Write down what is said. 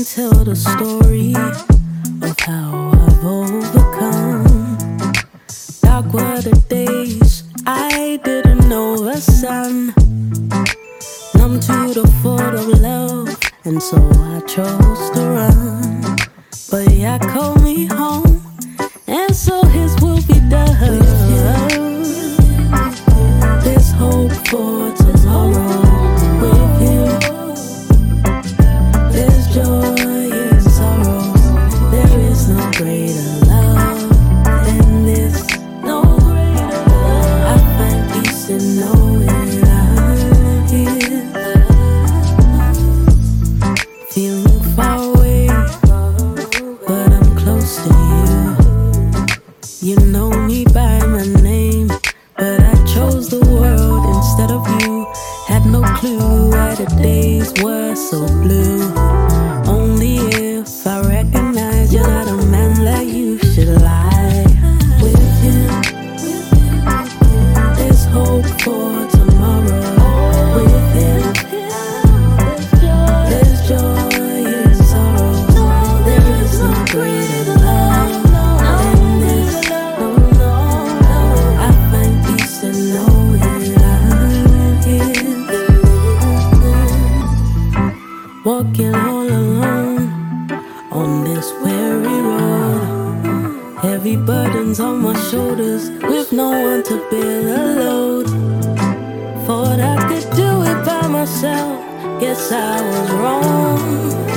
tell the story of how I've overcome. Dark were the days I didn't know the sun. Numb to the thought of love, and so I chose to run. But yeah, call me home, and so his will be done. There's hope for tomorrow with him. There's joy in sorrow. There is no greater love than this. No greater love. I find peace in knowing I'm here. Feeling far away, but I'm close to you. You know me by my name, but I chose the world instead of you. Had no clue why the days were so blue. Only if I recognize you're not a man like you should lie with him. There's hope for tomorrow with him. There's joy in sorrow. There is no greater love than this. I find peace in knowing I'm here. Walking all alone on this weary road. Heavy burdens on my shoulders with no one to bear the load. Thought I could do it by myself, guess I was wrong.